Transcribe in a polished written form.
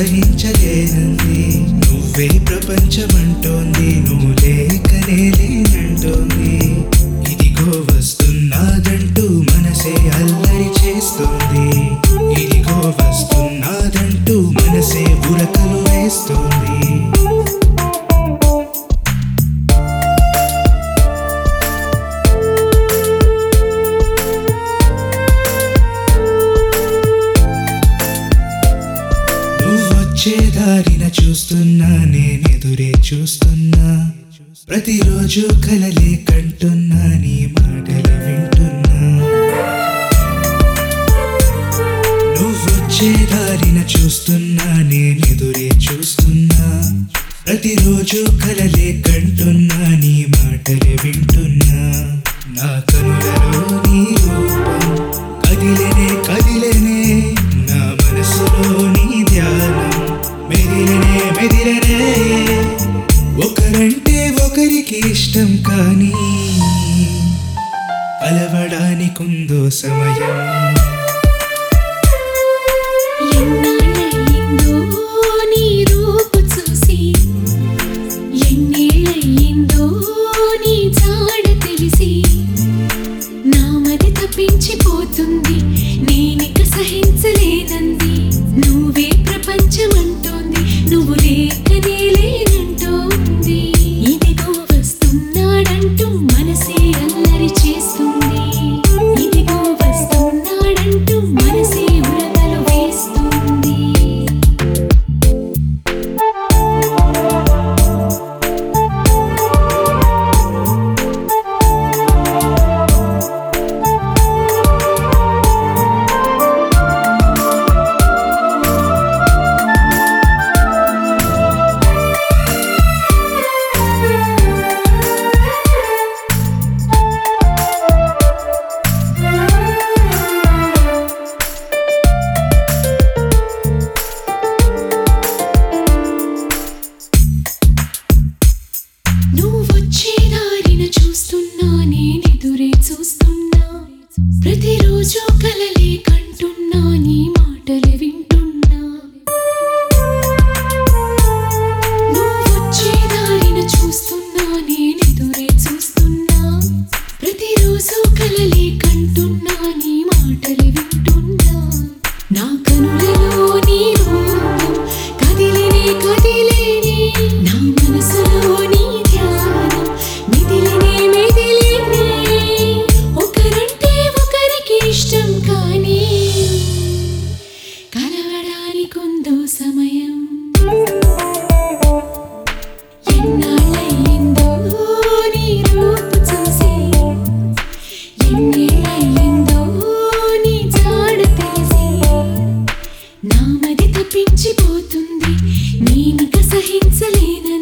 సహించలేనంది. నువ్వే ప్రపంచమంటోంది, నువ్వు లేకనే లేనంటోంది. ఇదిగో వస్తున్నాదంటూ మనసే అల్లరి చేస్తోంది. ఇదిగో వస్తున్నాదంటూ మనసే ఉరకలు వేస్తోంది. నువ్వొచ్చే దారిన చూస్తున్నా, నేనెదురే చూస్తున్నా. ప్రతిరోజు కలలే కంటున్నా, నీ మాటలు వింటున్నా. నువ్వొచ్చే దారిన చూస్తున్నా, నేనెదురే చూస్తున్నా. ప్రతిరోజు కలలే కంటున్నా, నీ మాటలు వింటున్నా. నా కనులలో నీ రూపం కదిలేనే కదిలేనే, నా మనసులో నీ ధ్యానం మెదిలనే మెదిలనే. ఒకరంటే ఒకరికి ఇష్టం కానీ కలవడానికుందో సమయం. ఎన్నాళ్ళయిందో నీ రూపు చూసి, ఎన్నేళ్ళయిందో నీ జాడ తెలిసి. నా మది తప్పించిపోతుంది, నేనిక సహించలేనంది. నువ్వే ప్రపంచమంటోంది, నువ్వు లేకనే లేనంటోంది. ఇదిగో వస్తున్నాడంటూ మనసే అల్లరి చేస్తుంది. ఇదిగో వస్తున్నాడంటూ మనసే ఉరకలు వేస్తుంది. నువ్వొచ్చే దారిన చూస్తున్నా, నేనెదురే చూస్తున్నా. ప్రతిరోజు కలలే కంటున్నా, నీ మాటలు వింటున్నా. నువ్వొచ్చే దారిన చూస్తున్నా, నేనెదురే చూస్తున్నా. ప్రతిరోజు కలలే కంటున్నా, నీ మాటలు వింటున్నా. నా కనులలో నీ రూపం కదిలేనే కదిలేనే, నా మనసులో నీ ధ్యానం మెదిలేనే మెదిలేనే. ఒకరంటే ఒకరికి ఇష్టం కానీ కలవడానికుందో సమయం. ఎన్నాళ్ళయిందో నీ రూపు చూసి, ఎన్నేళ్ళయిందో నీ జాడ తెలిసి. నా మది తప్పించిపోతుంది, నేనిక సహించలేనంది.